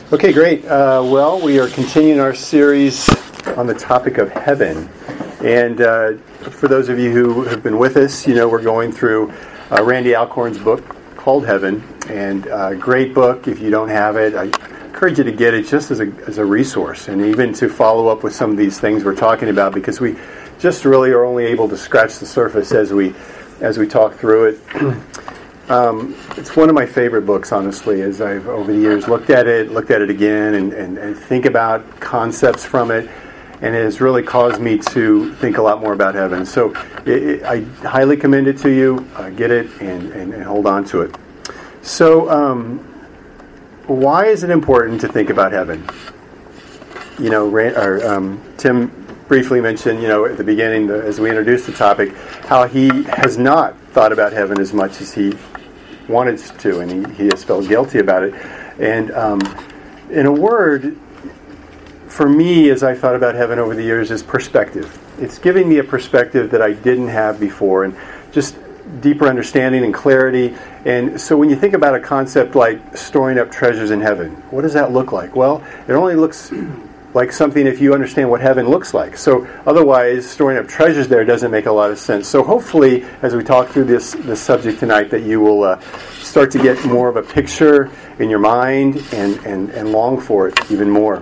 Okay, great. Well, we are continuing our series on the topic of heaven. And for those of you who have been with us, you know we're going through Randy Alcorn's book called Heaven. And great book. If you don't have it, I encourage you to get it just as a resource. And even to follow up with some of these things we're talking about, because we just really are only able to scratch the surface as we talk through it. It's one of my favorite books, honestly, as I've over the years looked at it again, and think about concepts from it, and it has really caused me to think a lot more about heaven. So I highly commend it to you. Get it and hold on to it. So why is it important to think about heaven? You know, Tim briefly mentioned, at the beginning, as we introduced the topic, how he has not thought about heaven as much as he wanted to, and he has felt guilty about it. And in a word, for me, as I thought about heaven over the years, is perspective. It's giving me a perspective that I didn't have before, and just deeper understanding and clarity. And so when you think about a concept like storing up treasures in heaven, what does that look like? Well, it only looks like something if you understand what heaven looks like. So otherwise, storing up treasures there doesn't make a lot of sense. So hopefully, as we talk through this subject tonight, that you will start to get more of a picture in your mind and long for it even more.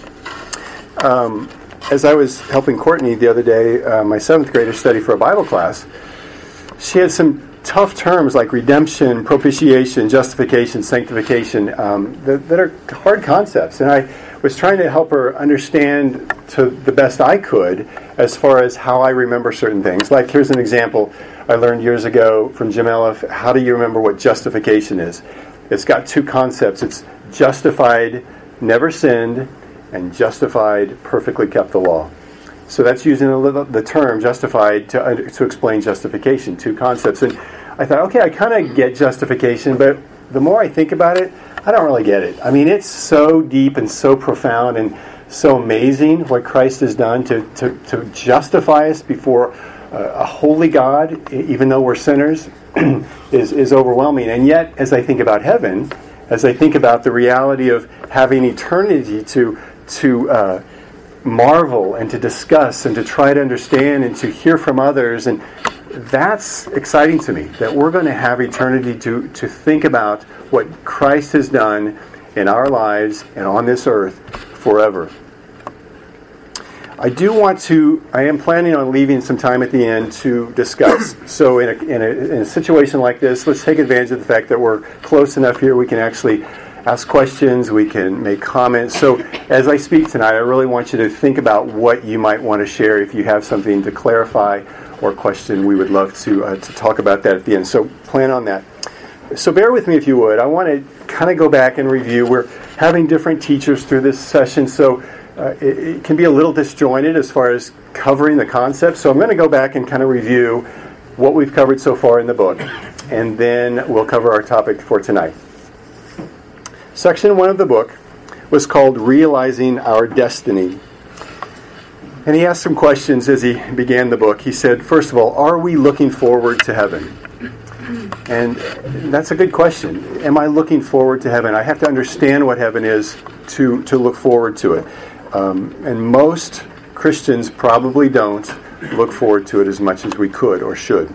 As I was helping Courtney the other day, my 7th grader study for a Bible class, she had some tough terms like redemption, propitiation, justification, sanctification that are hard concepts. And I was trying to help her understand to the best I could as far as how I remember certain things. Like, here's an example I learned years ago from Jim Elliff. How do you remember what justification is? It's got two concepts. It's justified, never sinned, and justified, perfectly kept the law. So that's using the term justified to explain justification, two concepts. And I thought, okay, I kind of get justification, but the more I think about it, I don't really get it. I mean, it's so deep and so profound and so amazing what Christ has done to justify us before a holy God, even though we're sinners, is overwhelming. And yet, as I think about heaven, as I think about the reality of having eternity to marvel and to discuss and to try to understand and to hear from others, and that's exciting to me, that we're going to have eternity to think about what Christ has done in our lives and on this earth forever. I am planning on leaving some time at the end to discuss. So in a situation like this, let's take advantage of the fact that we're close enough here we can actually ask questions, we can make comments. So as I speak tonight, I really want you to think about what you might want to share. If you have something to clarify or question, we would love to talk about that at the end. So plan on that. So bear with me if you would. I want to kind of go back and review. We're having different teachers through this session, so it can be a little disjointed as far as covering the concept. So I'm going to go back and kind of review what we've covered so far in the book, and then we'll cover our topic for tonight. Section 1 of the book was called Realizing Our Destiny. And he asked some questions as he began the book. He said, first of all, are we looking forward to heaven? And that's a good question. Am I looking forward to heaven? I have to understand what heaven is to look forward to it. And most Christians probably don't look forward to it as much as we could or should.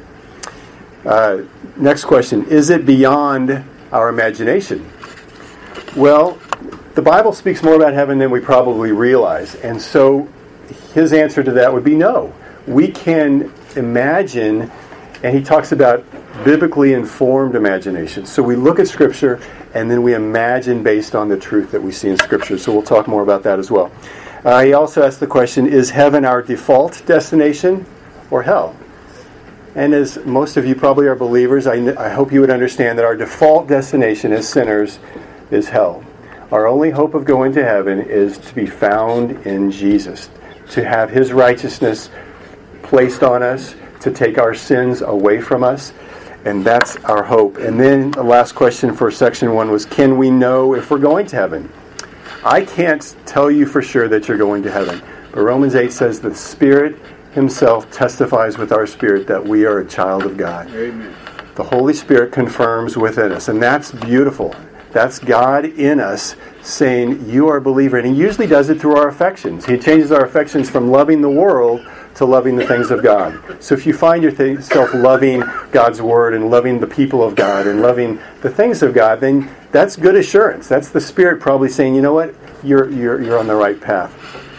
Next question, is it beyond our imagination? Well, the Bible speaks more about heaven than we probably realize. And so his answer to that would be no. We can imagine, and he talks about biblically informed imagination. So we look at Scripture, and then we imagine based on the truth that we see in Scripture. So we'll talk more about that as well. He also asked the question, is heaven our default destination or hell? And as most of you probably are believers, I hope you would understand that our default destination as sinners is hell. Our only hope of going to heaven is to be found in Jesus, to have His righteousness placed on us, to take our sins away from us, and that's our hope. And then the last question for section 1 was, can we know if we're going to heaven? I can't tell you for sure that you're going to heaven, but Romans 8 says the Spirit Himself testifies with our spirit that we are a child of God. Amen. The Holy Spirit confirms within us, and that's beautiful. That's God in us saying, you are a believer. And he usually does it through our affections. He changes our affections from loving the world to loving the things of God. So if you find yourself loving God's Word and loving the people of God and loving the things of God, then that's good assurance. That's the Spirit probably saying, you know what, you're on the right path.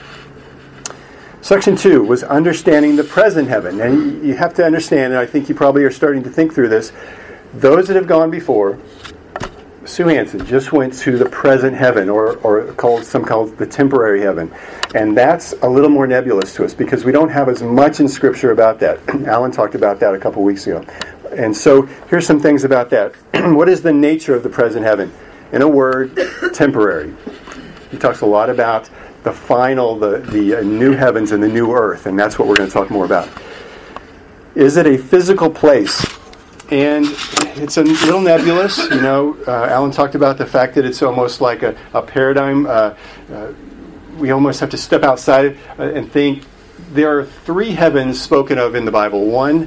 Section 2 was understanding the present heaven. And you have to understand, and I think you probably are starting to think through this, those that have gone before, Sue Hansen just went to the present heaven, or some call it the temporary heaven. And that's a little more nebulous to us because we don't have as much in Scripture about that. Alan talked about that a couple weeks ago. And so here's some things about that. What is the nature of the present heaven? In a word, temporary. He talks a lot about the final, the new heavens and the new earth, and that's what we're going to talk more about. Is it a physical place? And it's a little nebulous. Alan talked about the fact that it's almost like a paradigm. We almost have to step outside and think. There are 3 heavens spoken of in the Bible. One,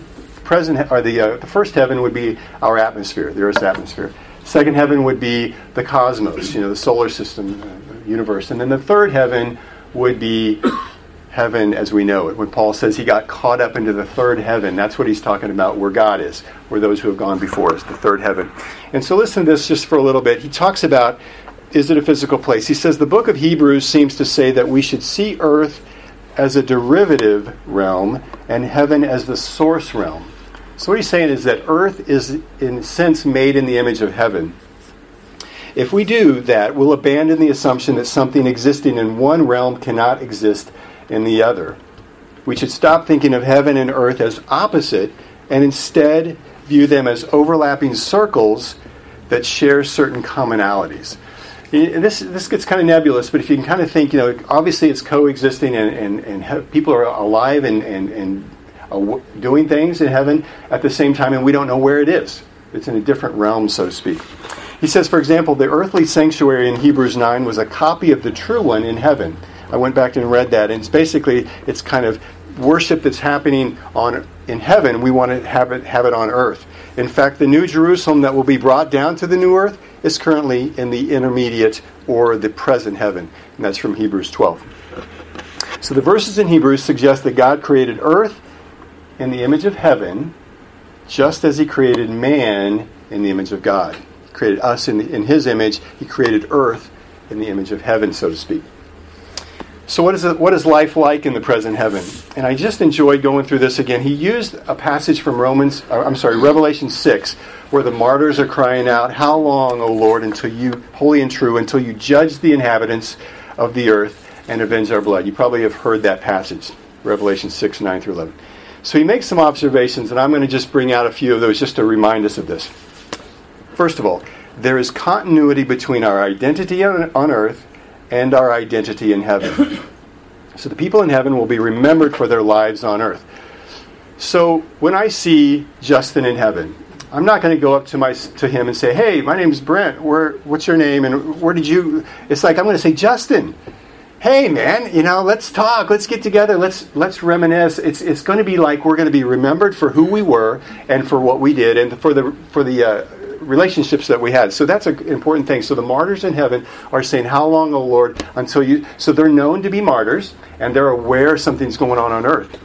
the first heaven would be our atmosphere, the Earth's atmosphere. Second heaven would be the cosmos, the solar system, universe. And then the third heaven would be heaven as we know it. When Paul says he got caught up into the third heaven, that's what he's talking about, where God is, where those who have gone before us, the third heaven. And so listen to this just for a little bit. He talks about, is it a physical place? He says the book of Hebrews seems to say that we should see earth as a derivative realm and heaven as the source realm. So what he's saying is that earth is, in a sense, made in the image of heaven. If we do that, we'll abandon the assumption that something existing in one realm cannot exist in the other. We should stop thinking of heaven and earth as opposite and instead view them as overlapping circles that share certain commonalities. This gets kind of nebulous, but if you can kind of think, obviously it's coexisting and people are alive and doing things in heaven at the same time, and we don't know where it is. It's in a different realm, so to speak. He says, for example, the earthly sanctuary in Hebrews 9 was a copy of the true one in heaven. I went back and read that, and it's kind of worship that's happening in heaven. We want to have it on earth. In fact, the new Jerusalem that will be brought down to the new earth is currently in the intermediate or the present heaven, and that's from Hebrews 12. So the verses in Hebrews suggest that God created earth in the image of heaven, just as He created man in the image of God. He created us in His image. He created earth in the image of heaven, so to speak. So what is life like in the present heaven? And I just enjoyed going through this again. He used a passage from Revelation 6, where the martyrs are crying out, "How long, O Lord, until you, holy and true, until you judge the inhabitants of the earth and avenge our blood?" You probably have heard that passage, Revelation 6, 9 through 11. So he makes some observations, and I'm going to just bring out a few of those just to remind us of this. First of all, there is continuity between our identity on earth and our identity in heaven. So the people in heaven will be remembered for their lives on earth. So when I see Justin in heaven, I'm not going to go up to him and say, "Hey, my name's Brent. What's your name? And where did you?" It's like I'm going to say, "Justin, hey man, let's talk. Let's get together. Let's reminisce." It's going to be like we're going to be remembered for who we were and for what we did and for the relationships that we had. So that's an important thing. So the martyrs in heaven are saying, "How long, O Lord, until you..." So they're known to be martyrs, and they're aware something's going on earth.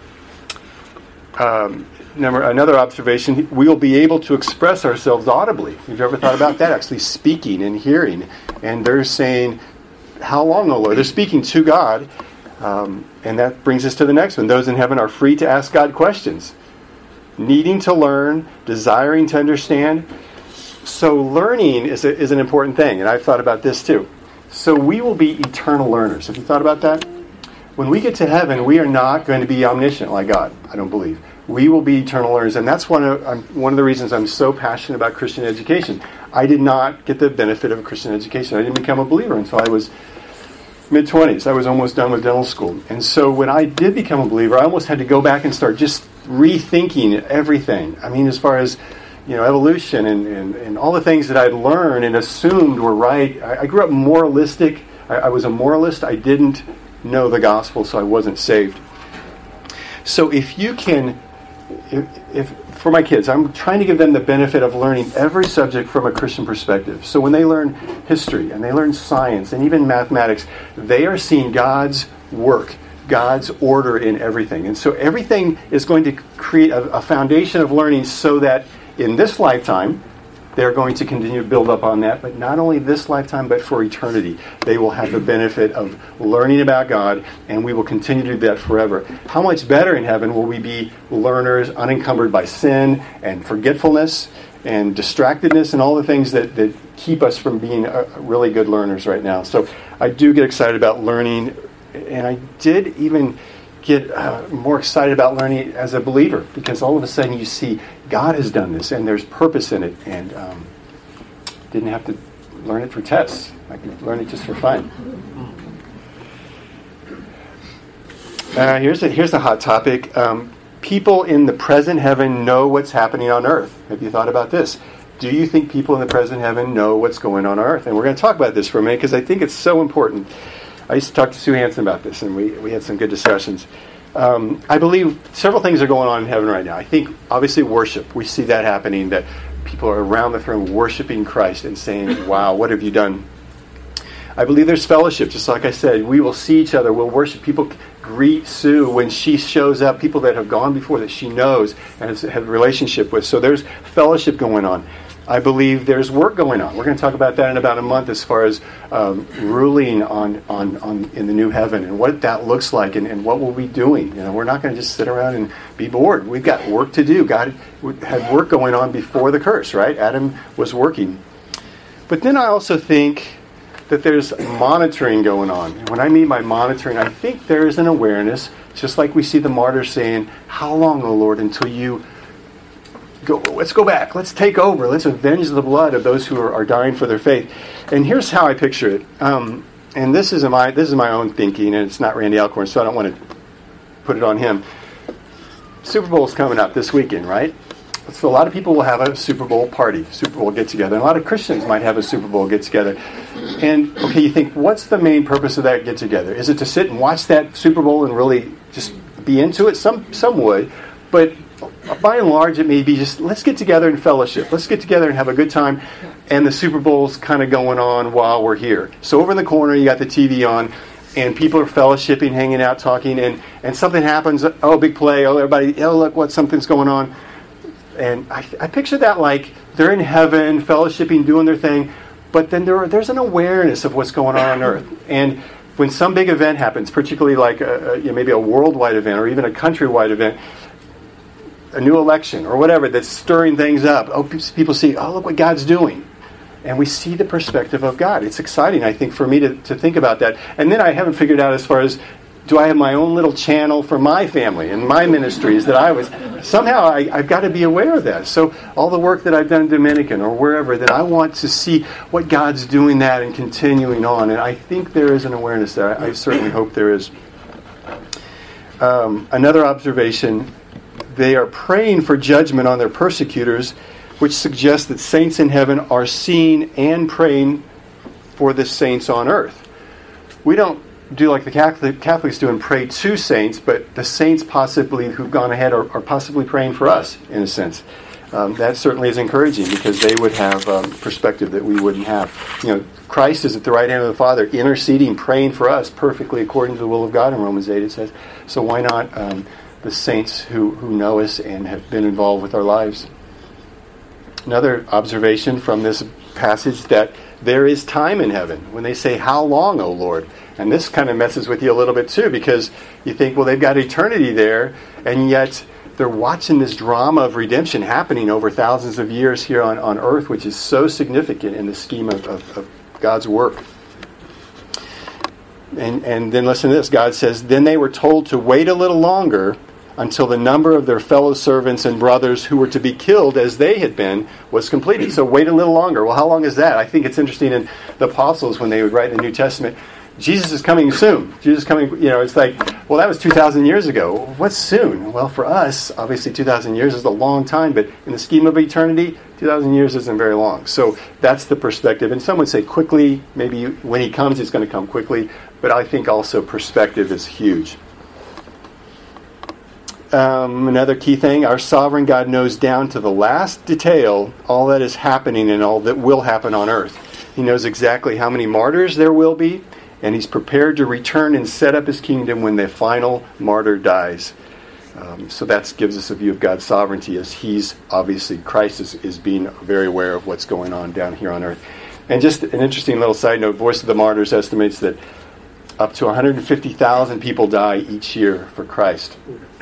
Another observation, we will be able to express ourselves audibly. Have you ever thought about that? Actually speaking and hearing. And they're saying, "How long, O Lord?" They're speaking to God. And that brings us to the next one. Those in heaven are free to ask God questions, needing to learn, desiring to understand. So learning is an important thing, and I've thought about this too. So we will be eternal learners. Have you thought about that? When we get to heaven, we are not going to be omniscient like God, I don't believe. We will be eternal learners, and that's one of the reasons I'm so passionate about Christian education. I did not get the benefit of Christian education. I didn't become a believer until I was mid-20s. I was almost done with dental school. And so when I did become a believer, I almost had to go back and start just rethinking everything. I mean, as far as evolution and all the things that I'd learned and assumed were right. I grew up moralistic. I was a moralist. I didn't know the gospel, so I wasn't saved. So if for my kids, I'm trying to give them the benefit of learning every subject from a Christian perspective. So when they learn history and they learn science and even mathematics, they are seeing God's work, God's order in everything. And so everything is going to create a foundation of learning so that in this lifetime, they're going to continue to build up on that, but not only this lifetime, but for eternity. They will have the benefit of learning about God, and we will continue to do that forever. How much better in heaven will we be learners, unencumbered by sin and forgetfulness and distractedness and all the things that keep us from being really good learners right now. So I do get excited about learning, and I did even get more excited about learning as a believer, because all of a sudden you see God has done this and there's purpose in it, and didn't have to learn it for tests. I could learn it just for fun. Here's a hot topic. People in the present heaven know what's happening on earth. Have you thought about this? Do you think people in the present heaven know what's going on earth? And we're going to talk about this for a minute because I think it's so important. I used to talk to Sue Hansen about this, and we had some good discussions. I believe several things are going on in heaven right now. I think, obviously, worship. We see that happening, that people are around the throne worshiping Christ and saying, wow, what have you done? I believe there's fellowship. Just like I said, we will see each other. We'll worship. People greet Sue when she shows up, people that have gone before that she knows and has had a relationship with. So there's fellowship going on. I believe there's work going on. We're going to talk about that in about a month as far as ruling on in the new heaven and what that looks like and what we'll be doing. You know, we're not going to just sit around and be bored. We've got work to do. God had work going on before the curse, right? Adam was working. But then I also think that there's monitoring going on. And when I mean by monitoring, I think there is an awareness, just like we see the martyrs saying, how long, O Lord, until you let's go back. Let's take over. Let's avenge the blood of those who are dying for their faith. And here's how I picture it. And this is my own thinking, and it's not Randy Alcorn, so I don't want to put it on him. Super Bowl's coming up this weekend, right? So a lot of people will have a Super Bowl party, Super Bowl get-together. And a lot of Christians might have a Super Bowl get-together. And, okay, you think, what's the main purpose of that get-together? Is it to sit and watch that Super Bowl and really just be into it? Some would. But by and large, it may be just, let's get together and fellowship. Let's get together and have a good time. And the Super Bowl's kind of going on while we're here. So over in the corner, you got the TV on, and people are fellowshipping, hanging out, talking, and something happens. Oh, big play. Oh, everybody, oh, look, something's going on. And I picture that like they're in heaven, fellowshipping, doing their thing, but then there's an awareness of what's going on earth. And when some big event happens, particularly like maybe a worldwide event or even a countrywide event, a new election or whatever that's stirring things up, people see, oh, look what God's doing. And we see the perspective of God. It's exciting, I think, for me to think about that. And then I haven't figured out as far as, do I have my own little channel for my family and my ministries that I was... Somehow I've got to be aware of that. So all the work that I've done in Dominican or wherever, that I want to see what God's doing that and continuing on. And I think there is an awareness there. I certainly hope there is. Another observation, they are praying for judgment on their persecutors, which suggests that saints in heaven are seeing and praying for the saints on earth. We don't do like the Catholics do and pray to saints, but the saints possibly who've gone ahead are possibly praying for us, in a sense. That certainly is encouraging because they would have perspective that we wouldn't have. You know, Christ is at the right hand of the Father, interceding, praying for us perfectly according to the will of God in Romans 8, it says. So why not the saints who know us and have been involved with our lives? Another observation from this passage, that there is time in heaven. When they say, how long, O Lord? And this kind of messes with you a little bit too, because you think, well, they've got eternity there, and yet they're watching this drama of redemption happening over thousands of years here on earth, which is so significant in the scheme of God's work. And then listen to this. God says, then they were told to wait a little longer until the number of their fellow servants and brothers who were to be killed as they had been was completed. So wait a little longer. Well, how long is that? I think it's interesting in the apostles when they would write in the New Testament, Jesus is coming soon. Jesus is coming, it's like, well, that was 2,000 years ago. What's soon? Well, for us, obviously 2,000 years is a long time, but in the scheme of eternity, 2,000 years isn't very long. So that's the perspective. And some would say quickly, maybe when he comes, he's going to come quickly. But I think also perspective is huge. Another key thing, our sovereign God knows down to the last detail all that is happening and all that will happen on earth. He knows exactly how many martyrs there will be, and he's prepared to return and set up his kingdom when the final martyr dies. So that gives us a view of God's sovereignty, as he's obviously, Christ is being very aware of what's going on down here on earth. And just an interesting little side note, Voice of the Martyrs estimates that up to 150,000 people die each year for Christ.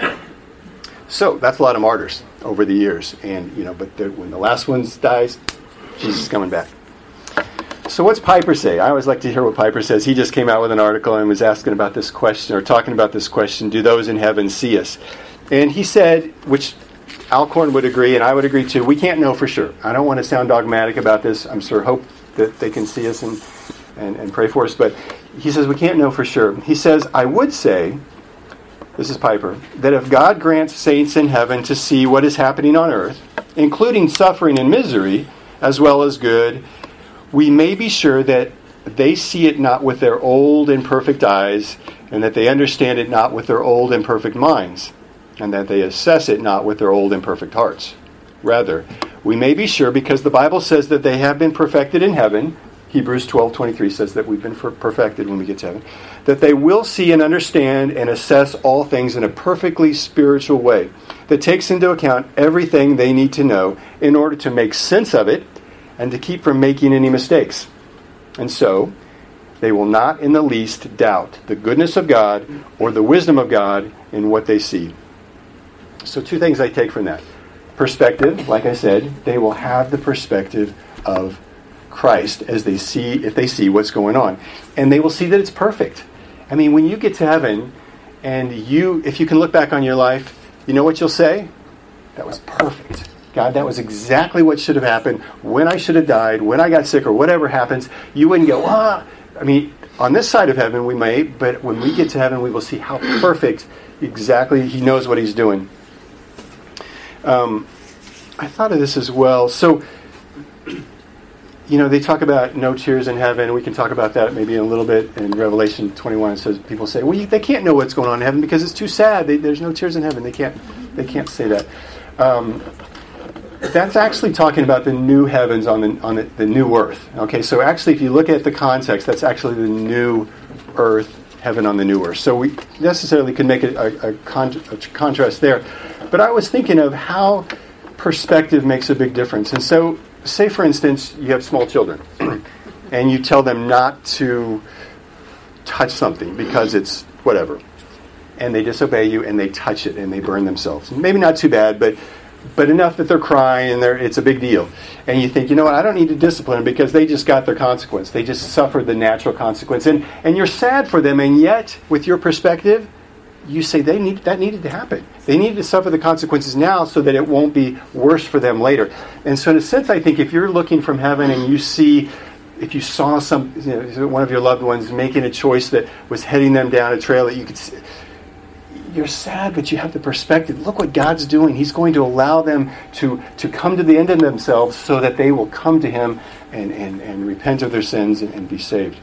So that's a lot of martyrs over the years. And, but when the last one dies, Jesus is coming back. So what's Piper say? I always like to hear what Piper says. He just came out with an article and was asking about this question, or talking about this question, do those in heaven see us? And he said, which Alcorn would agree, and I would agree too, we can't know for sure. I don't want to sound dogmatic about this. I'm sure hope that they can see us and pray for us. But he says we can't know for sure. He says, I would say, this is Piper, that if God grants saints in heaven to see what is happening on earth, including suffering and misery, as well as good, we may be sure that they see it not with their old imperfect eyes, and that they understand it not with their old imperfect minds, and that they assess it not with their old imperfect hearts. Rather, we may be sure because the Bible says that they have been perfected in heaven. Hebrews 12:23 says that we've been perfected when we get to heaven. That they will see and understand and assess all things in a perfectly spiritual way that takes into account everything they need to know in order to make sense of it and to keep from making any mistakes. And so, they will not in the least doubt the goodness of God or the wisdom of God in what they see. So 2 things I take from that. Perspective, like I said, they will have the perspective of Christ as they see, if they see what's going on. And they will see that it's perfect. I mean, when you get to heaven, and if you can look back on your life, you know what you'll say? That was perfect. God, that was exactly what should have happened, when I should have died, when I got sick, or whatever happens. You wouldn't go, I mean, on this side of heaven we may, but when we get to heaven we will see how perfect exactly he knows what he's doing. I thought of this as well. So, they talk about no tears in heaven. We can talk about that maybe in a little bit. In Revelation 21, it says, people say, well, they can't know what's going on in heaven because it's too sad. There's no tears in heaven. They can't say that. That's actually talking about the new heavens on the new earth. Okay, so actually, if you look at the context, that's actually the new earth, heaven on the new earth. So we necessarily can make a contrast there. But I was thinking of how perspective makes a big difference. And so, say for instance, you have small children, and you tell them not to touch something because it's whatever. And they disobey you, and they touch it, and they burn themselves. Maybe not too bad, but enough that they're crying, and it's a big deal. And you think, what, I don't need to discipline them because they just got their consequence. They just suffered the natural consequence. And you're sad for them, and yet, with your perspective, you say that needed to happen. They needed to suffer the consequences now so that it won't be worse for them later. And so in a sense, I think if you're looking from heaven and if you saw one of your loved ones making a choice that was heading them down a trail that you could see, you're sad, but you have the perspective. Look what God's doing. He's going to allow them to come to the end of themselves so that they will come to Him and repent of their sins and be saved.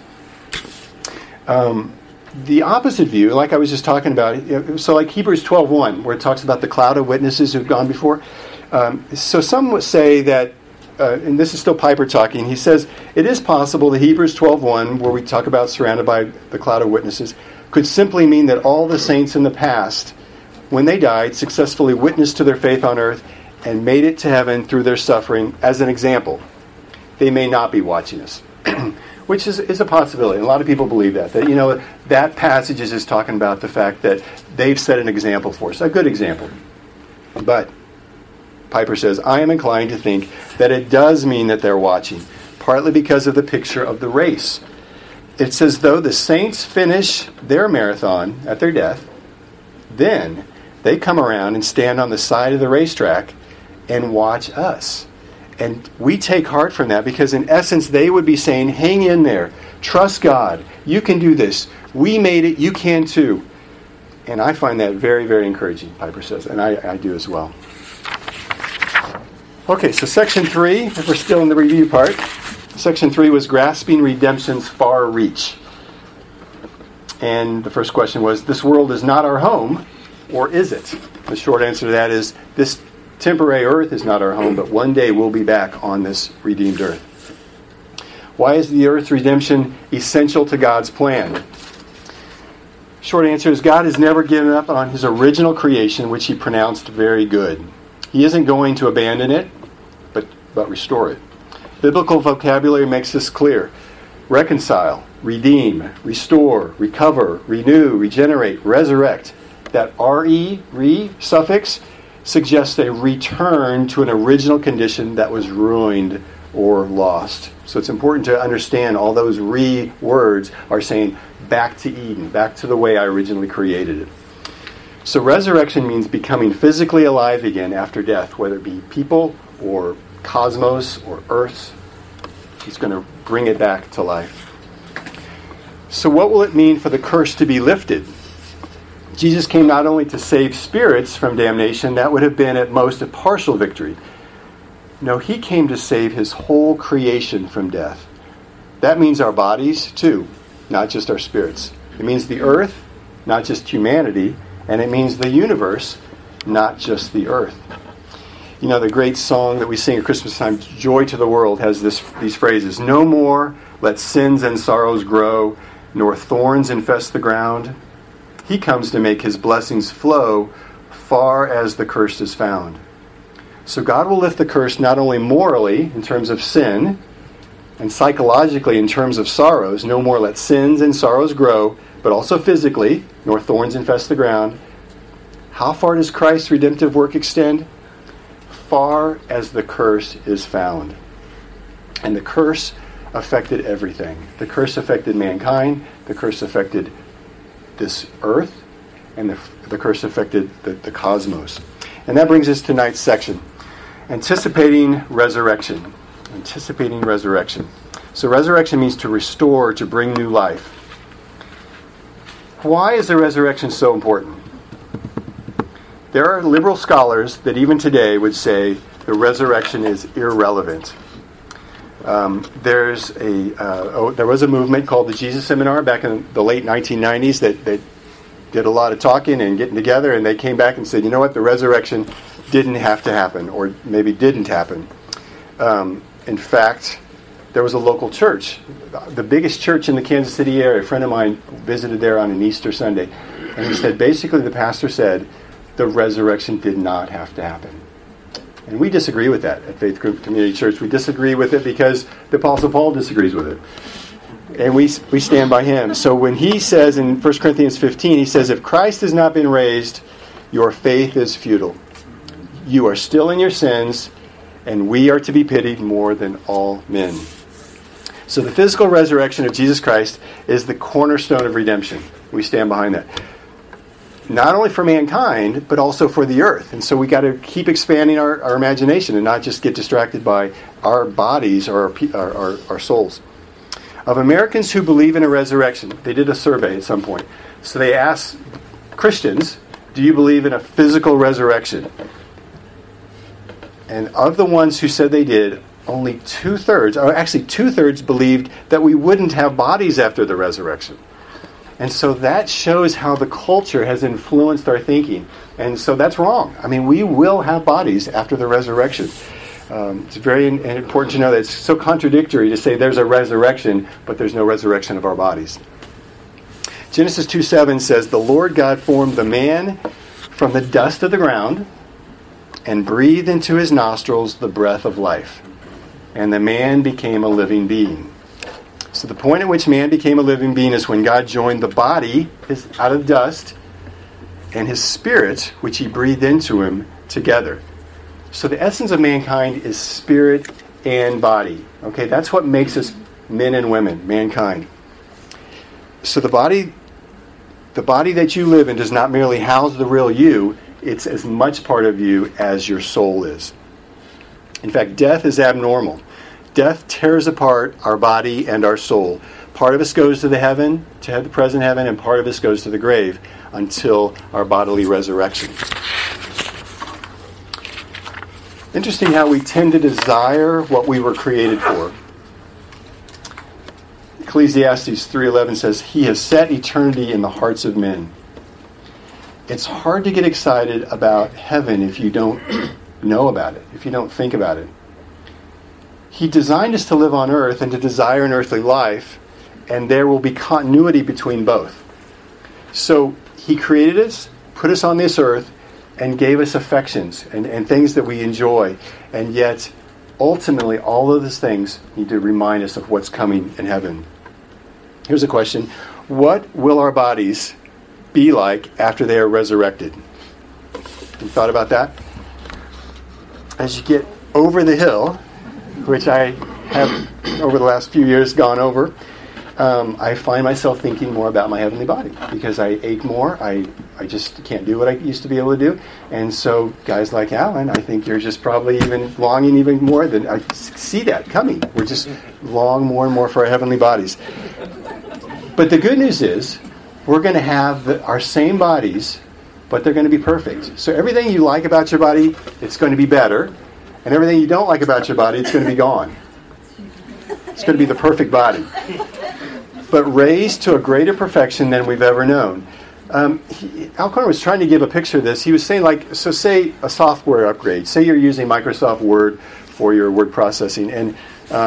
The opposite view, like I was just talking about, so like Hebrews 12:1, where it talks about the cloud of witnesses who've gone before. So some would say that, and this is still Piper talking, he says, it is possible that Hebrews 12:1, where we talk about surrounded by the cloud of witnesses, could simply mean that all the saints in the past, when they died, successfully witnessed to their faith on earth and made it to heaven through their suffering. As an example, they may not be watching us. Which is a possibility. A lot of people believe that that passage is just talking about the fact that they've set an example for us, a good example. But Piper says, I am inclined to think that it does mean that they're watching, partly because of the picture of the race. It's as though the saints finish their marathon at their death, then they come around and stand on the side of the racetrack and watch us. And we take heart from that because in essence they would be saying, hang in there, trust God, you can do this, we made it, you can too. And I find that very, very encouraging, Piper says, and I do as well. Okay, so section 3, if we're still in the review part, section 3 was grasping redemption's far reach. And the first question was, this world is not our home, or is it? The short answer to that is this temporary earth is not our home, but one day we'll be back on this redeemed earth. Why is the earth's redemption essential to God's plan? Short answer is God has never given up on his original creation, which he pronounced very good. He isn't going to abandon it, but restore it. Biblical vocabulary makes this clear. Reconcile, redeem, restore, recover, renew, regenerate, resurrect. That re suffix suggests a return to an original condition that was ruined or lost. So it's important to understand all those words are saying back to Eden, back to the way I originally created it. So resurrection means becoming physically alive again after death, whether it be people or cosmos or earth. He's going to bring it back to life. So what will it mean for the curse to be lifted? Jesus came not only to save spirits from damnation, that would have been at most a partial victory. No, he came to save his whole creation from death. That means our bodies too, not just our spirits. It means the earth, not just humanity, and it means the universe, not just the earth. You know, the great song that we sing at Christmas time, Joy to the World, has these phrases. No more let sins and sorrows grow, nor thorns infest the ground. He comes to make his blessings flow far as the curse is found. So God will lift the curse not only morally in terms of sin and psychologically in terms of sorrows. No more let sins and sorrows grow, but also physically, nor thorns infest the ground. How far does Christ's redemptive work extend? Far as the curse is found. And the curse affected everything. The curse affected mankind. The curse affected this earth. And the curse affected the cosmos. And that brings us to tonight's section. Anticipating resurrection. Anticipating resurrection. So resurrection means to restore, to bring new life. Why is the resurrection so important? There are liberal scholars that even today would say the resurrection is irrelevant. There was a movement called the Jesus Seminar back in the late 1990s that did a lot of talking and getting together, and they came back and said, you know what, the resurrection didn't have to happen, or maybe didn't happen. In fact, there was a local church, the biggest church in the Kansas City area. A friend of mine visited there on an Easter Sunday, and he said, basically the pastor said, the resurrection did not have to happen. And we disagree with that at Faith Group Community Church. We disagree with it because the Apostle Paul disagrees with it. And we stand by him. So when he says in 1 Corinthians 15, he says, if Christ has not been raised, your faith is futile. You are still in your sins, and we are to be pitied more than all men. So the physical resurrection of Jesus Christ is the cornerstone of redemption. We stand behind that. Not only for mankind, but also for the earth. And so we got to keep expanding our imagination and not just get distracted by our bodies or our souls. Of Americans who believe in a resurrection, they did a survey at some point. So they asked Christians, do you believe in a physical resurrection? And of the ones who said they did, only two-thirds believed that we wouldn't have bodies after the resurrection. And so that shows how the culture has influenced our thinking. And so that's wrong. I mean, we will have bodies after the resurrection. It's very important to know that it's so contradictory to say there's a resurrection, but there's no resurrection of our bodies. Genesis 2:7 says, the Lord God formed the man from the dust of the ground and breathed into his nostrils the breath of life. And the man became a living being. So the point at which man became a living being is when God joined the body out of dust and his spirit, which he breathed into him, together. So the essence of mankind is spirit and body. Okay, that's what makes us men and women, mankind. So the body that you live in does not merely house the real you, it's as much part of you as your soul is. In fact, death is abnormal. Death tears apart our body and our soul. Part of us goes to the present heaven, and part of us goes to the grave until our bodily resurrection. Interesting how we tend to desire what we were created for. Ecclesiastes 3:11 says, he has set eternity in the hearts of men. it's hard to get excited about heaven if you don't know about it, if you don't think about it. He designed us to live on earth and to desire an earthly life, and there will be continuity between both. So he created us, put us on this earth, and gave us affections and things that we enjoy. And yet, ultimately, all of those things need to remind us of what's coming in heaven. Here's a question. What will our bodies be like after they are resurrected? You thought about that? As you get over the hill, which I have over the last few years gone over, I find myself thinking more about my heavenly body because I ache more. I just can't do what I used to be able to do. And so guys like Alan, I think you're just probably even longing even more than I see that coming. We're just long more and more for our heavenly bodies. But the good news is we're going to have our same bodies, but they're going to be perfect. So everything you like about your body, it's going to be better. And everything you don't like about your body, it's going to be gone. It's going to be the perfect body. But raised to a greater perfection than we've ever known. Alcorn was trying to give a picture of this. He was saying, so say a software upgrade. Say you're using Microsoft Word for your word processing, and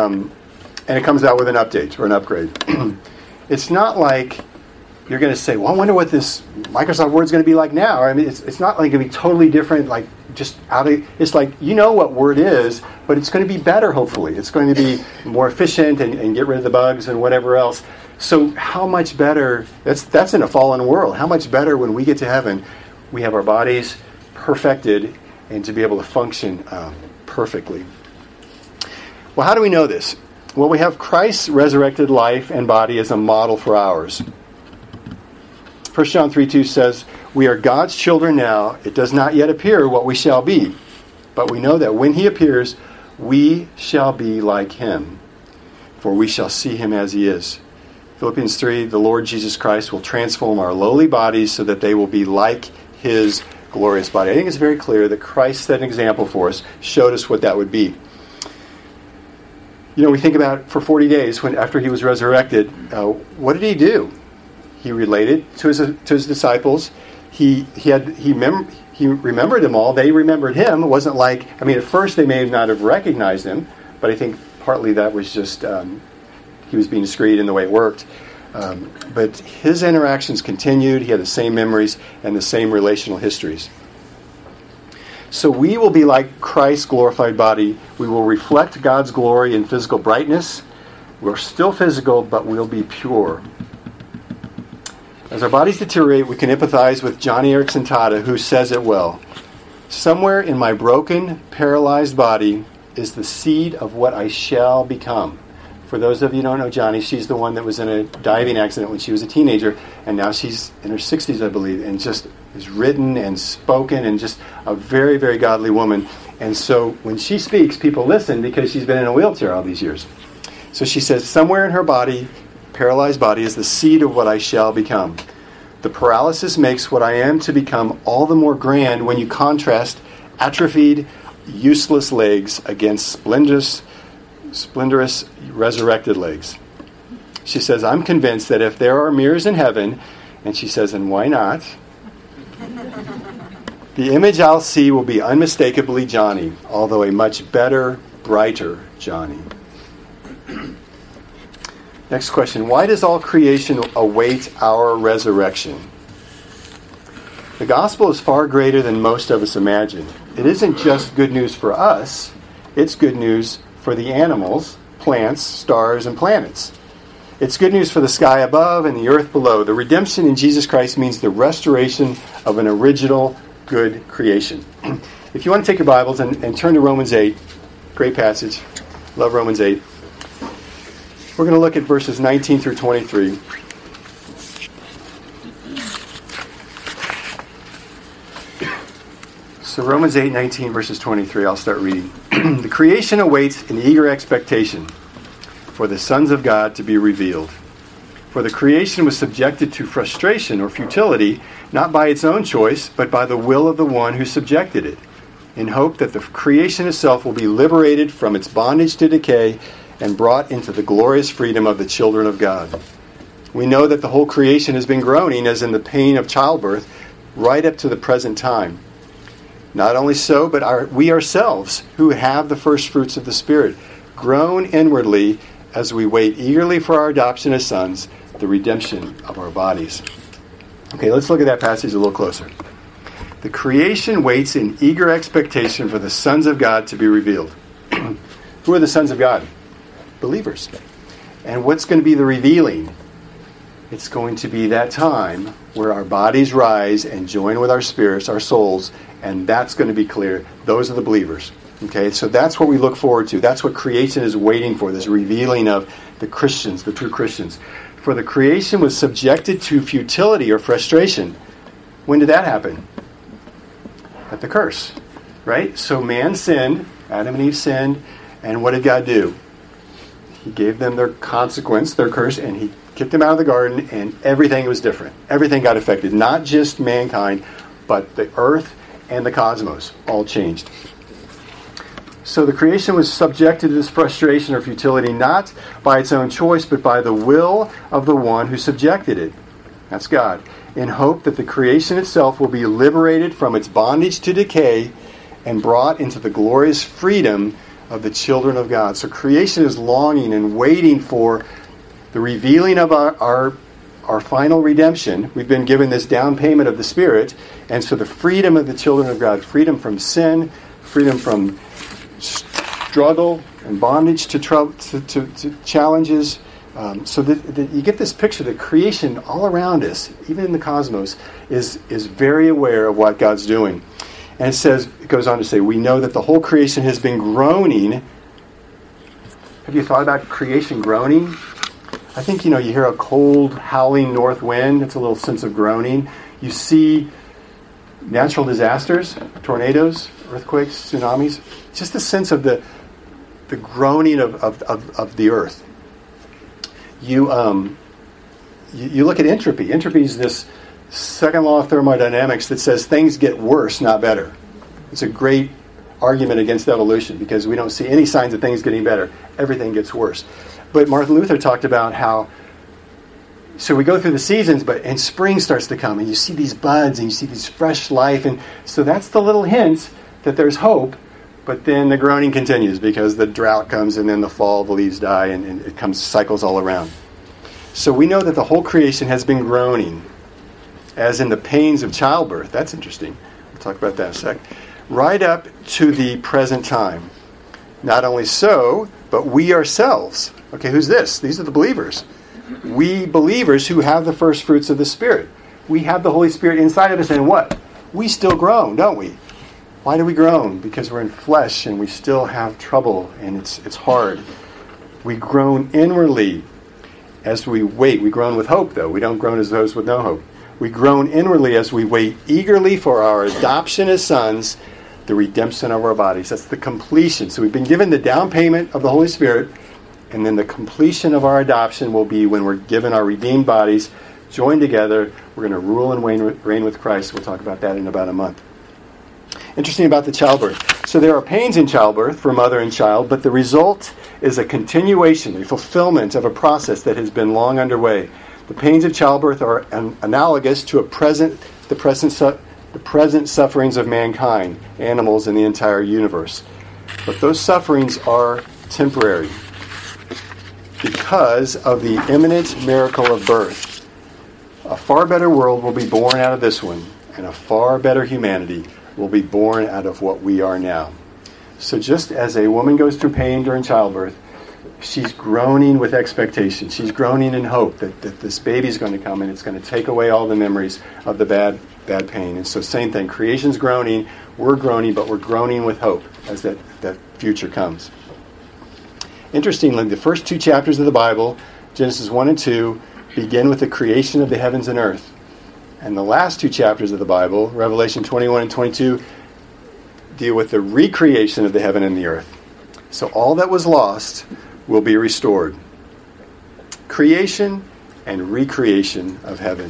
it comes out with an update or an upgrade. It's not like you're going to say, well, I wonder what this Microsoft Word is going to be like now. I mean, it's not like going to be totally different, like just it's like, you know what Word is, but it's going to be better, hopefully. It's going to be more efficient and get rid of the bugs and whatever else. So how much better, that's in a fallen world, how much better when we get to heaven, we have our bodies perfected and to be able to function perfectly. Well, how do we know this? Well, we have Christ's resurrected life and body as a model for ours. 1 John 3:2 says, we are God's children now. It does not yet appear what we shall be. But we know that when he appears, we shall be like him. For we shall see him as he is. Philippians 3, the Lord Jesus Christ will transform our lowly bodies so that they will be like his glorious body. I think it's very clear that Christ set an example for us, showed us what that would be. You know, we think about for 40 days, after he was resurrected, what did he do? He related to his disciples. He remembered them all. They remembered him. It wasn't like, at first they may not have recognized him, but I think partly that was just he was being discreet in the way it worked. But his interactions continued. He had the same memories and the same relational histories. So we will be like Christ's glorified body. We will reflect God's glory in physical brightness. We're still physical, but we'll be pure. As our bodies deteriorate, we can empathize with Johnny Erickson Tada, who says it well. Somewhere in my broken, paralyzed body is the seed of what I shall become. For those of you who don't know Johnny, she's the one that was in a diving accident when she was a teenager, and now she's in her 60s, I believe, and just is written and spoken, and just a very, very godly woman. And so when she speaks, people listen because she's been in a wheelchair all these years. So she says, somewhere in her body, paralyzed body, is the seed of what I shall become. The paralysis makes what I am to become all the more grand when you contrast atrophied, useless legs against splendorous, resurrected legs. She says, I'm convinced that if there are mirrors in heaven, and she says, and why not? The image I'll see will be unmistakably Johnny, although a much better, brighter Johnny. Next question. Why does all creation await our resurrection? The gospel is far greater than most of us imagine. It isn't just good news for us. It's good news for the animals, plants, stars, and planets. It's good news for the sky above and the earth below. The redemption in Jesus Christ means the restoration of an original good creation. If you want to take your Bibles and turn to Romans 8, great passage. Love Romans 8. We're going to look at verses 19 through 23. So Romans 8:19, verses 23, I'll start reading. The creation awaits in eager expectation for the sons of God to be revealed. For the creation was subjected to frustration or futility, not by its own choice, but by the will of the one who subjected it, in hope that the creation itself will be liberated from its bondage to decay and brought into the glorious freedom of the children of God. We know that the whole creation has been groaning as in the pain of childbirth right up to the present time. Not only so, but we ourselves, who have the first fruits of the Spirit, groan inwardly as we wait eagerly for our adoption as sons, the redemption of our bodies. Okay, let's look at that passage a little closer. The creation waits in eager expectation for the sons of God to be revealed. Who are the sons of God? Believers. And what's going to be the revealing? It's going to be that time where our bodies rise and join with our spirits, our souls, and that's going to be clear. Those are the believers. Okay, so that's what we look forward to. That's what creation is waiting for, this revealing of the Christians, the true Christians. For the creation was subjected to futility or frustration. When did that happen? At the curse, right? So man sinned, Adam and Eve sinned, and what did God do? He gave them their consequence, their curse, and he kicked them out of the garden, and everything was different. Everything got affected. Not just mankind, but the earth and the cosmos all changed. So the creation was subjected to this frustration or futility not by its own choice, but by the will of the one who subjected it. That's God. In hope that the creation itself will be liberated from its bondage to decay and brought into the glorious freedom of the children of God. So creation is longing and waiting for the revealing of our final redemption. We've been given this down payment of the Spirit, and so the freedom of the children of God, freedom from sin, freedom from struggle and bondage to challenges. So that you get this picture that creation all around us, even in the cosmos, is very aware of what God's doing. And it goes on to say, we know that the whole creation has been groaning. Have you thought about creation groaning? I think, you hear a cold, howling north wind. It's a little sense of groaning. You see natural disasters, tornadoes, earthquakes, tsunamis. Just a sense of the groaning of the earth. You look at entropy. Entropy is this second law of thermodynamics that says things get worse, not better. It's a great argument against evolution because we don't see any signs of things getting better. Everything gets worse. But Martin Luther talked about how, so we go through the seasons, and spring starts to come, and you see these buds, and you see this fresh life, and so that's the little hint that there's hope, but then the groaning continues because the drought comes, and then the fall, the leaves die, and it cycles all around. So we know that the whole creation has been groaning, as in the pains of childbirth. That's interesting. We'll talk about that in a sec. Right up to the present time. Not only so, but we ourselves. Okay, who's this? These are the believers. We believers who have the first fruits of the Spirit. We have the Holy Spirit inside of us, and what? We still groan, don't we? Why do we groan? Because we're in flesh, and we still have trouble, and it's hard. We groan inwardly as we wait. We groan with hope, though. We don't groan as those with no hope. We groan inwardly as we wait eagerly for our adoption as sons, the redemption of our bodies. That's the completion. So we've been given the down payment of the Holy Spirit, and then the completion of our adoption will be when we're given our redeemed bodies, joined together. We're going to rule and reign with Christ. We'll talk about that in about a month. Interesting about the childbirth. So there are pains in childbirth for mother and child, but the result is a continuation, a fulfillment of a process that has been long underway. The pains of childbirth are analogous to the present sufferings of mankind, animals, and the entire universe. But those sufferings are temporary because of the imminent miracle of birth. A far better world will be born out of this one, and a far better humanity will be born out of what we are now. So just as a woman goes through pain during childbirth, she's groaning with expectation. She's groaning in hope that this baby's going to come and it's going to take away all the memories of the bad pain. And so same thing, creation's groaning, we're groaning, but we're groaning with hope as that future comes. Interestingly, the first two chapters of the Bible, Genesis 1 and 2, begin with the creation of the heavens and earth. And the last two chapters of the Bible, Revelation 21 and 22, deal with the recreation of the heaven and the earth. So all that was lost will be restored. Creation and recreation of heaven.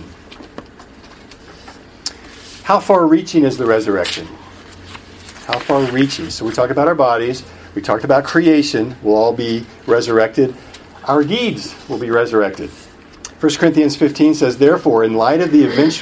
How far-reaching is the resurrection? How far-reaching? So we talked about our bodies. We talked about creation. We'll all be resurrected. Our deeds will be resurrected. 1 Corinthians 15 says, therefore, in light of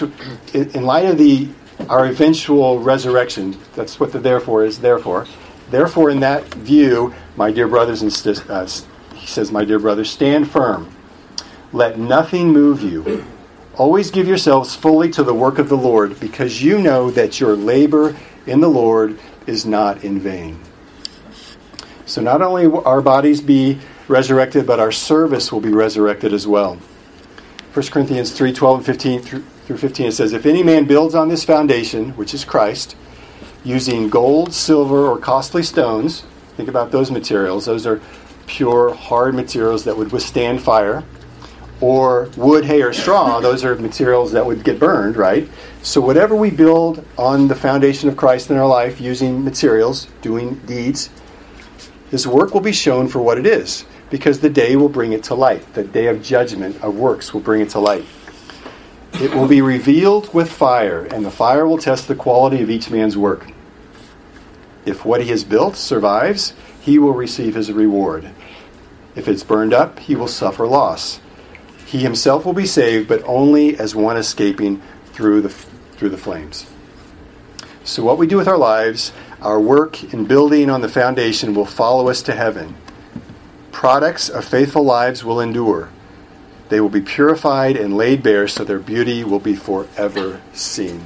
our eventual resurrection, that's what the therefore is, therefore in that view, my dear brothers and sisters, he says, my dear brothers, stand firm. Let nothing move you. Always give yourselves fully to the work of the Lord, because you know that your labor in the Lord is not in vain. So not only will our bodies be resurrected, but our service will be resurrected as well. 1 Corinthians 3:12 and 15 through 15, it says, if any man builds on this foundation, which is Christ, using gold, silver, or costly stones, think about those materials. Those are pure, hard materials that would withstand fire. Or wood, hay, or straw, those are materials that would get burned, right? So whatever we build on the foundation of Christ in our life, using materials, doing deeds, his work will be shown for what it is, because the day will bring it to light. The day of judgment of works will bring it to light. It will be revealed with fire, and the fire will test the quality of each man's work. If what he has built survives, he will receive his reward. If it's burned up, he will suffer loss. He himself will be saved, but only as one escaping through the flames. So what we do with our lives, our work in building on the foundation, will follow us to heaven. Products of faithful lives will endure. They will be purified and laid bare, so their beauty will be forever seen.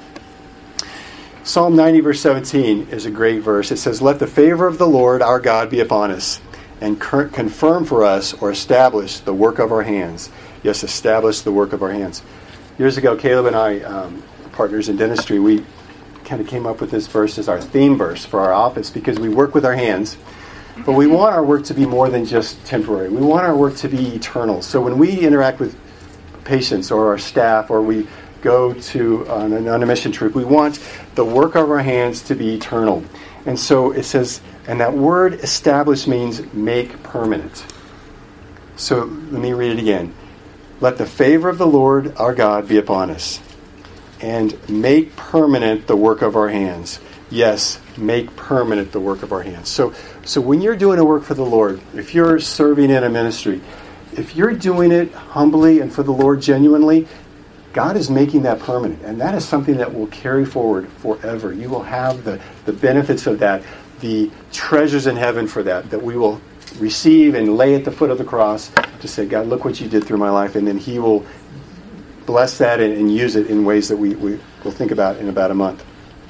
Psalm 90, verse 17 is a great verse. It says, let the favor of the Lord our God be upon us, and confirm for us or establish the work of our hands. Yes, establish the work of our hands. Years ago, Caleb and I, partners in dentistry, we kind of came up with this verse as our theme verse for our office, because we work with our hands, but we want our work to be more than just temporary. We want our work to be eternal. So when we interact with patients or our staff, or we go on a mission trip, we want the work of our hands to be eternal. And so it says, and that word establish means make permanent. So let me read it again. Let the favor of the Lord our God be upon us, and make permanent the work of our hands. Yes, make permanent the work of our hands. So when you're doing a work for the Lord, if you're serving in a ministry, if you're doing it humbly and for the Lord genuinely, God is making that permanent. And that is something that will carry forward forever. You will have the benefits of that, the treasures in heaven for that we will receive and lay at the foot of the cross to say, God, look what you did through my life. And then he will bless that and use it in ways that we will think about in about a month.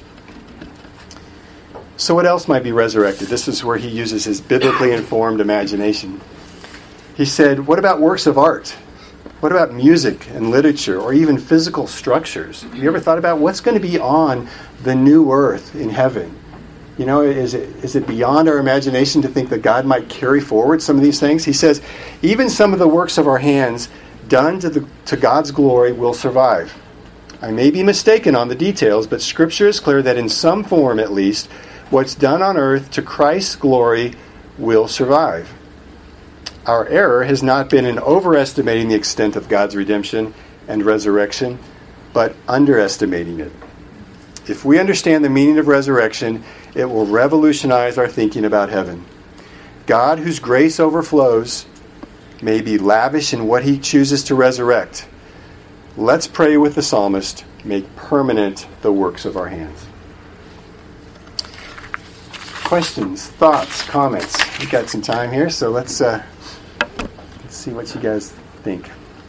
So what else might be resurrected? This is where he uses his biblically informed imagination. He said, what about works of art? What about music and literature, or even physical structures? Have you ever thought about what's going to be on the new earth in heaven? You know, is it beyond our imagination to think that God might carry forward some of these things? He says, even some of the works of our hands done to God's glory will survive. I may be mistaken on the details, but Scripture is clear that in some form at least, what's done on earth to Christ's glory will survive. Our error has not been in overestimating the extent of God's redemption and resurrection, but underestimating it. If we understand the meaning of resurrection, it will revolutionize our thinking about heaven. God, whose grace overflows, may be lavish in what he chooses to resurrect. Let's pray with the psalmist, make permanent the works of our hands. Questions, thoughts, comments? We've got some time here, so let's see what you guys think.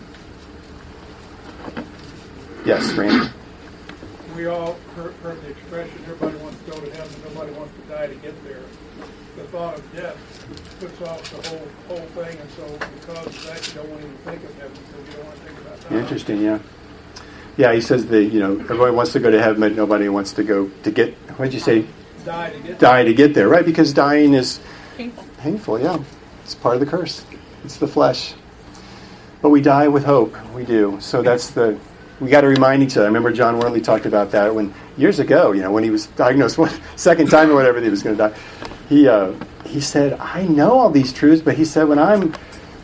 Yes, Randy? We all heard the expression, everybody wants to go to heaven, nobody wants to die to get there. The thought of death puts off the whole thing, and so because of that, you don't want to even think of heaven, because you don't want to think about that. Interesting, yeah. Yeah, he says that, everybody wants to go to heaven, but nobody wants to go to get, what did you say? Die to get there, right? Because dying is painful, yeah. It's part of the curse. It's the flesh. But we die with hope. We do. So we got to remind each other. I remember John Worley talked about that years ago, when he was diagnosed second time or whatever that he was going to die. He said, I know all these truths, but he said, when I'm,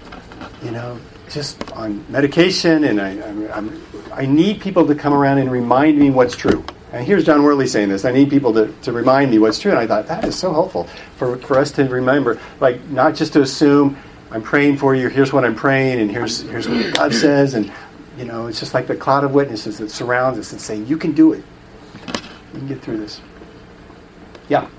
just on medication and I need people to come around and remind me what's true. And here's John Worley saying this. I need people to remind me what's true. And I thought, that is so helpful for us to remember, like not just to assume I'm praying for you. Here's what I'm praying, and here's what God says, and it's just like the cloud of witnesses that surrounds us and saying, "You can do it. You can get through this." Yeah.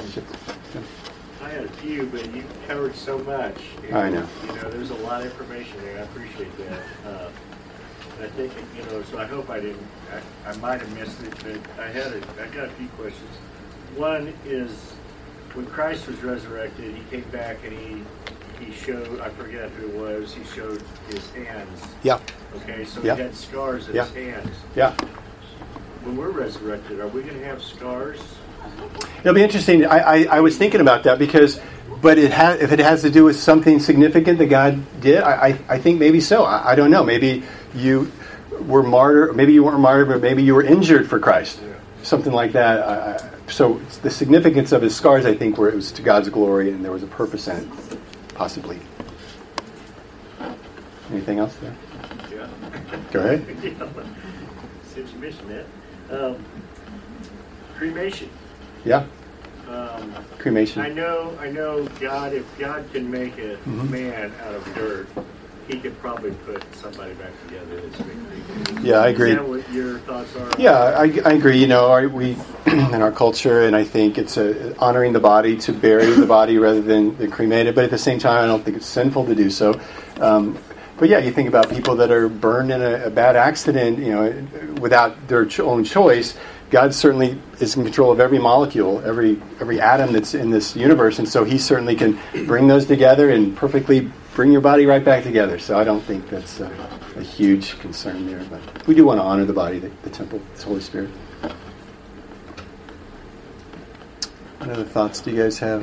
I had a few, but you covered so much. I know. There's a lot of information there. I appreciate that. And I think, so I hope I might have missed it, but I got a few questions. One is, when Christ was resurrected, he came back and he showed, I forget who it was, he showed his hands. Yeah. Okay, so Yeah. he had scars in his hands. Yeah. When we're resurrected, are we going to have scars? It'll be interesting. I was thinking about that but if it has to do with something significant that God did, I think maybe so. I don't know. Maybe you were martyred. Maybe you weren't martyred, but maybe you were injured for Christ. Yeah. Something like that. So the significance of his scars, I think, where it was to God's glory and there was a purpose in it, possibly. Anything else there? Yeah. Go ahead. Since you mentioned that, cremation. Yeah. Cremation. I know God, if God can make a man out of dirt, he could probably put somebody back together that's been cremated. Yeah, I agree. Is that what your thoughts are? Yeah, I agree. We in our culture, and I think it's honoring the body to bury the body rather than cremate it. But at the same time, I don't think it's sinful to do so. But yeah, you think about people that are burned in a bad accident, without their own choice. God certainly is in control of every molecule, every atom that's in this universe, and so he certainly can bring those together and perfectly bring your body right back together. So I don't think that's a huge concern there. But we do want to honor the body, the temple, the Holy Spirit. What other thoughts do you guys have?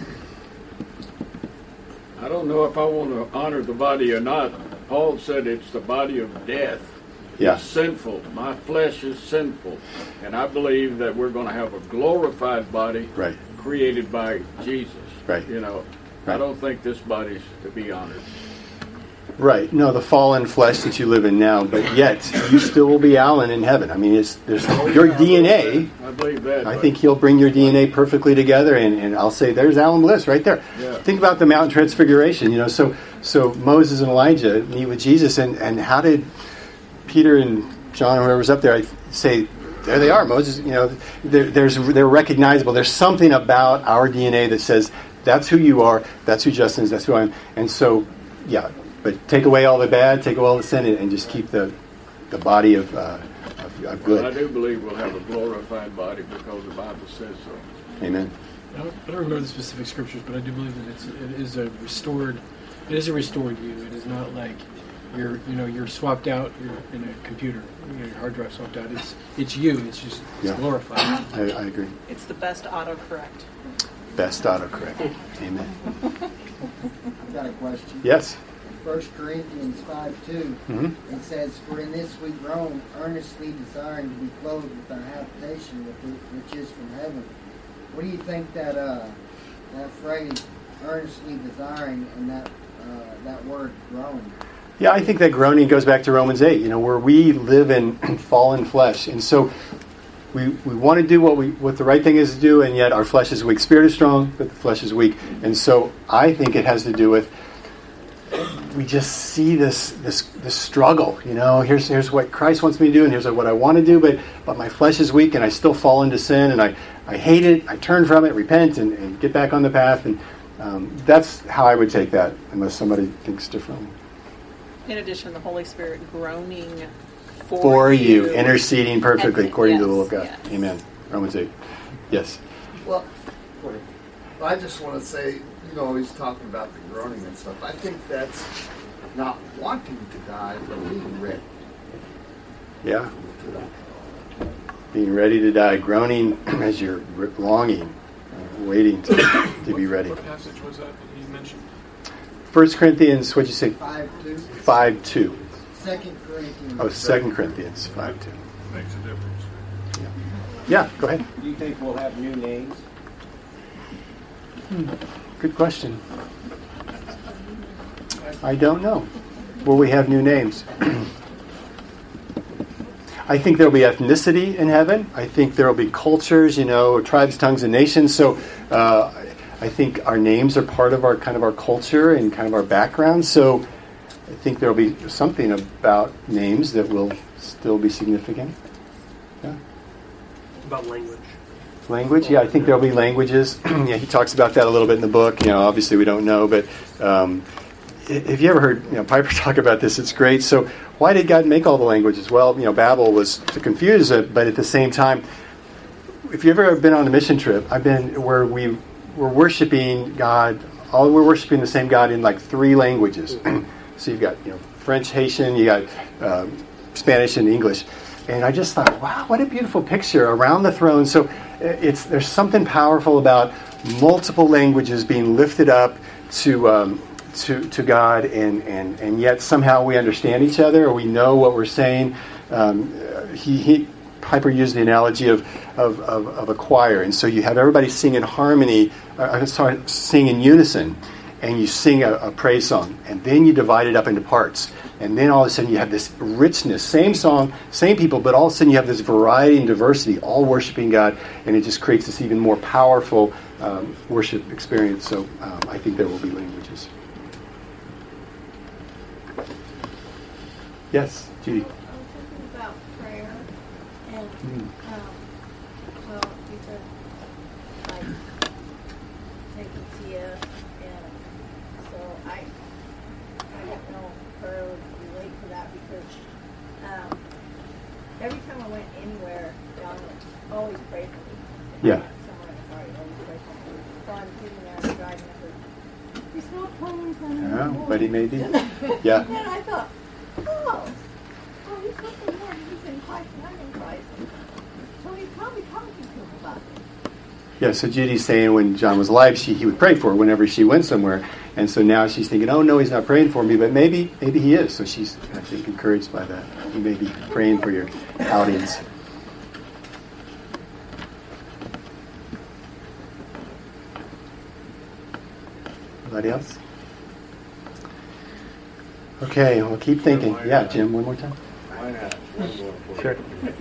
I don't know if I want to honor the body or not. Paul said it's the body of death. Yeah. It's sinful. My flesh is sinful. And I believe that we're going to have a glorified body Right. created by Jesus. Right. I don't think this body's to be honored. Right. No, the fallen flesh that you live in now, but yet you still will be Alan in heaven. I mean, there's your DNA. I believe that. I think he'll bring your DNA perfectly together, and I'll say, there's Alan Bliss right there. Yeah. Think about the Mount Transfiguration. So Moses and Elijah meet with Jesus, and how did Peter and John, whoever's up there, say, there they are, Moses. They're recognizable. There's something about our DNA that says that's who you are, that's who Justin is, that's who I am. And so, yeah. But take away all the bad, take away all the sin, and just keep the body of good. Well, I do believe we'll have a glorified body because the Bible says so. Amen. I don't remember the specific scriptures, but I do believe that it is a restored you. It is not like you're swapped out. You're in a computer. Your hard drive swapped out. It's you. It's just glorified. I agree. It's the best autocorrect. Best autocorrect. Amen. I've got a question. Yes. 1 Corinthians 5:2, it says, "For in this we groan, earnestly desiring to be clothed with our habitation, which is from heaven." What do you think that phrase, earnestly desiring, and that word groan? Yeah, I think that groaning goes back to Romans 8, where we live in fallen flesh. And so we want to do what the right thing is to do, and yet our flesh is weak. Spirit is strong, but the flesh is weak. And so I think it has to do with we just see this struggle. Here's what Christ wants me to do, and here's what I want to do, but my flesh is weak, and I still fall into sin, and I hate it. I turn from it, repent, and get back on the path. And that's how I would take that, unless somebody thinks differently. In addition, the Holy Spirit groaning for you, interceding perfectly according to the will of God. Yes. Amen. Romans 8. Yes. Well, I just want to say, he's talking about the groaning and stuff. I think that's not wanting to die, but being ready. Yeah. Being ready to die, groaning as you're longing, waiting to be ready. What passage was that you mentioned? 1 Corinthians, what'd you say? 5:2. 5:2. 2 Corinthians. Oh, 2 Corinthians 5:2. Makes a difference. Yeah, go ahead. Do you think we'll have new names? Good question. I don't know. Will we have new names? I think there'll be ethnicity in heaven. I think there'll be cultures, tribes, tongues, and nations. So I I think our names are part of our kind of our culture and kind of our background. So I think there'll be something about names that will still be significant. Yeah. About language. Language, yeah, I think there'll be languages. Yeah, he talks about that a little bit in the book. Obviously we don't know, but if you ever heard Piper talk about this, it's great. So why did God make all the languages? Well, Babel was to confuse it, but at the same time, if you've ever been on a mission trip, I've been where we're worshiping God. We're worshiping the same God in like 3 languages. So you've got French, Haitian, you got Spanish and English. And I just thought, wow, what a beautiful picture around the throne. So there's something powerful about multiple languages being lifted up to God, and yet somehow we understand each other, or we know what we're saying. Piper used the analogy of a choir, and so you have everybody sing in harmony, sing in unison, and you sing a praise song, and then you divide it up into parts. And then all of a sudden you have this richness, same song, same people, but all of a sudden you have this variety and diversity, all worshiping God, and it just creates this even more powerful worship experience. So I think there will be languages. Yes, Judy. I was thinking about prayer, and well, you said like taking TS, and so I don't know if prayer would relate to that because every time I went anywhere, John would always pray for me. Yeah. Somewhere in the car, he'd always pray for me. So I'm sitting there and driving, I heard, "He's not praying for me." Oh, but he may be. Yeah. And I thought, oh, he's not the Lord. He's in Christ and I'm in Christ. So he's probably talking to him about me. Yeah, so Judy's saying when John was alive, he would pray for her whenever she went somewhere. And so now she's thinking, oh, no, he's not praying for me, but maybe he is. So she's, I think, encouraged by that. He may be praying for your outings. Anybody else? Okay, we'll keep thinking. Yeah, Jim, one more time. Why not? One more for Sure.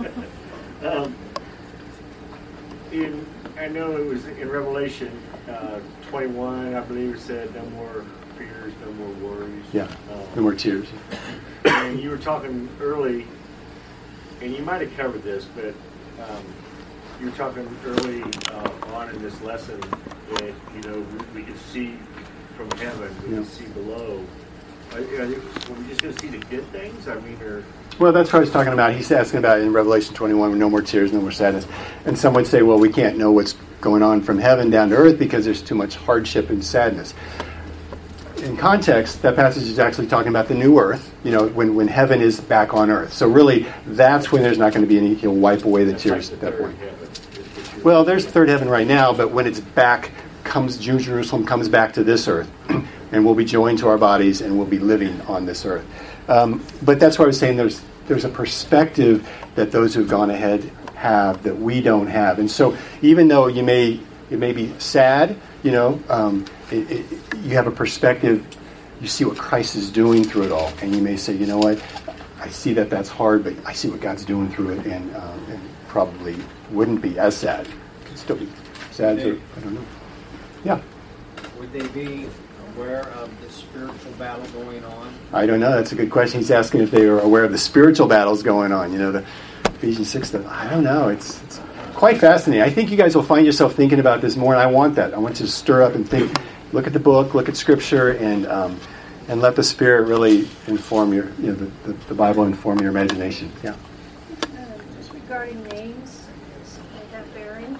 I know it was in Revelation 21, I believe it said, no more fears, no more worries. Yeah, no more tears. And you were talking early, and you might have covered this, but you were talking early on in this lesson that, we could see from heaven, we could see below. Are we just going to see the good things? I mean, or... Well, that's what I was talking about. He's asking about in Revelation 21, no more tears, no more sadness. And some would say, well, we can't know what's going on from heaven down to earth because there's too much hardship and sadness. In context, that passage is actually talking about the new earth, when heaven is back on earth. So really, that's when there's not going to be any, he'll wipe away the tears at that point. Well, there's third heaven right now, but when it's back, Jerusalem comes back to this earth, and we'll be joined to our bodies, and we'll be living on this earth. But that's why I was saying there's a perspective that those who've gone ahead have that we don't have. And so even though it may be sad, you have a perspective, you see what Christ is doing through it all. And you may say, you know what, I see that's hard, but I see what God's doing through it, and probably wouldn't be as sad. It could still be sad, but I don't know. Yeah. Would they be aware of the spiritual battle going on? I don't know. That's a good question. He's asking if they are aware of the spiritual battles going on. The Ephesians 6 stuff. I don't know. It's quite fascinating. I think you guys will find yourself thinking about this more, and I want that. I want you to stir up and think. Look at the book, look at Scripture, and let the Spirit really inform your, the Bible inform your imagination. Yeah. Just regarding names, they have bearing.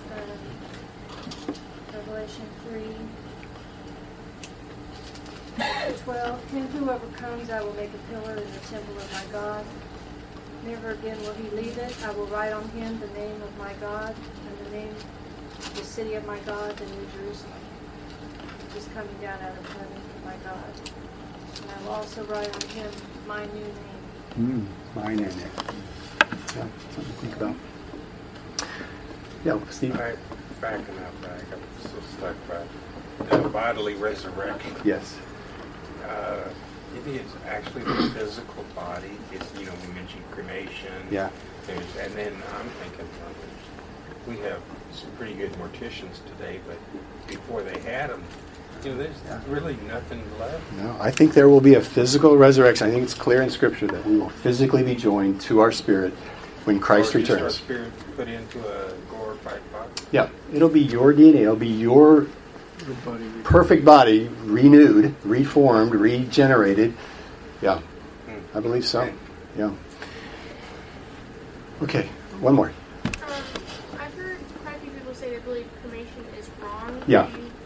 Revelation 3:12. Him who overcomes, I will make a pillar in the temple of my God. Never again will he leave it. I will write on him the name of my God and the name of the city of my God, the New Jerusalem, which is coming down out of heaven from my God. And I will also write on him my new name. My name. Yeah, something to think about. Yeah, Steve. All right, backing up, I got so stuck by the bodily resurrection. Yes. Maybe it's actually the physical body. It's, we mentioned cremation. Yeah. And then I'm thinking, we have some pretty good morticians today, but before they had them, there's really nothing left. No, I think there will be a physical resurrection. I think it's clear in Scripture that we will physically be joined to our spirit when Christ returns. Our spirit put into a glorified body. Yeah, it'll be your DNA. It'll be your perfect body, renewed, reformed, regenerated. Yeah, I believe so. Yeah. Okay, one more. I've heard quite a few people say they believe cremation is wrong. Yeah.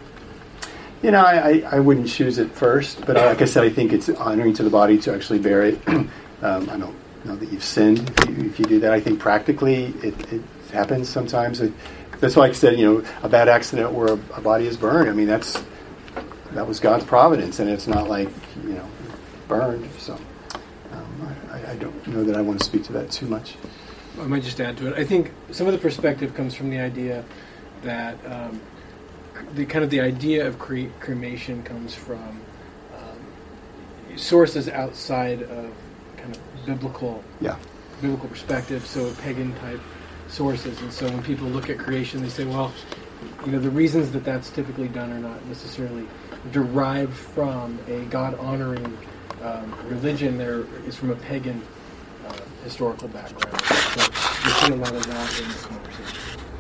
I wouldn't choose it first, but like I said, I think it's honoring to the body to actually bury it. I don't know that you've sinned if you do that. I think practically it happens sometimes. That's why I said, a bad accident where a body is burned. I mean, that was God's providence, and it's not like, burned. So I don't know that I want to speak to that too much. I might just add to it. I think some of the perspective comes from the idea that the idea of cremation comes from sources outside of kind of biblical perspective, so pagan type sources. And so when people look at creation, they say, well, the reasons that that's typically done are not necessarily derived from a God-honoring religion. There is from a pagan historical background. So we've seen a lot of that in this conversation.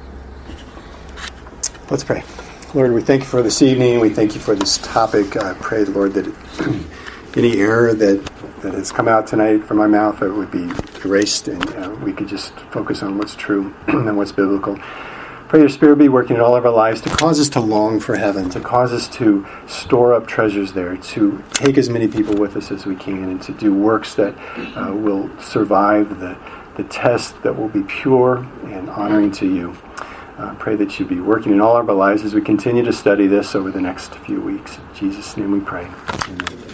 Let's pray. Lord, we thank you for this evening. We thank you for this topic. I pray, Lord, that any error that has come out tonight from my mouth, it would be erased, and we could just focus on what's true and what's biblical. Pray your Spirit be working in all of our lives to cause us to long for heaven, to cause us to store up treasures there, to take as many people with us as we can, and to do works that will survive the test, that will be pure and honoring to you. Pray that you be working in all of our lives as we continue to study this over the next few weeks. In Jesus' name we pray. Amen.